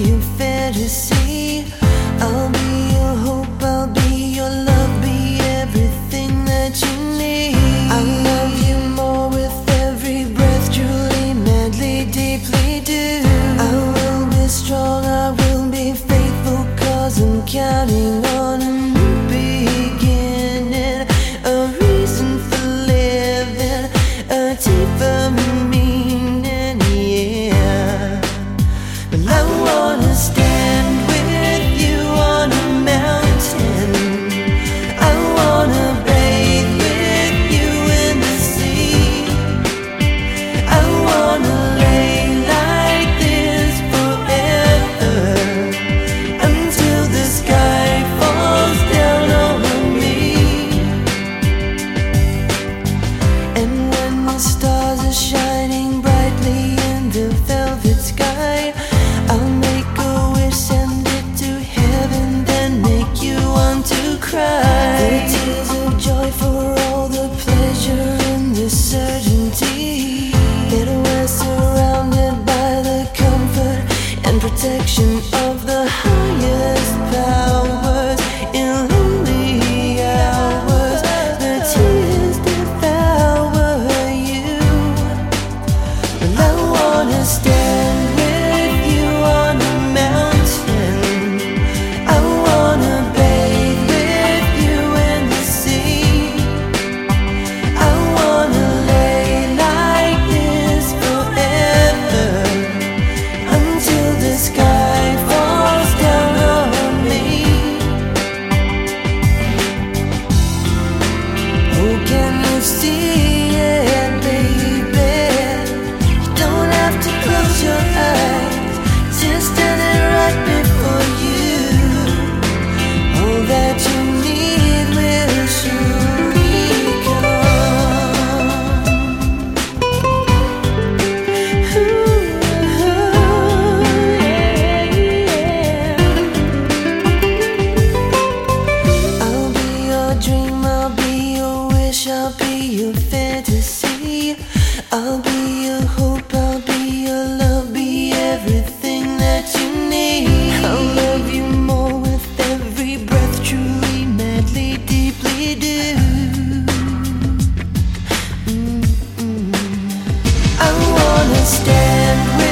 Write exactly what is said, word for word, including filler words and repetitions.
your fantasy. I'll be your hope, I'll be your love, be everything that you need. I'll love you more with every breath, truly, madly, deeply do. I will be strong, I will be faithful, cause I'm counting on a new beginning, a reason for living, a deeper meaning, yeah. But I wanna stand with you on a mountain, I wanna bathe with you in the sea, I wanna lay like this forever, until the sky falls down over me. And when the stars are shining brightly in the velvet sky, I'll make a wish, send it to heaven, then make you want to cry. The tears of joy for all the pleasure and the certainty that we're surrounded by the comfort and protection of the highest powers. In lonely hours, the tears devour you. But I wanna stand with you on a mountain, I wanna bathe with you in the sea, I wanna lay like this forever, until the sky falls down on me. Oh, can you see it, baby? You don't have to close your eyes, just standing right before you. All that you need will surely come. Ooh, yeah. I'll be your dream, I'll be your wish, I'll be your fantasy. I'll be your hope, I'll be your love, be everything that you need. I'll love you more with every breath, truly, madly, deeply do. Mm-mm. I wanna stand with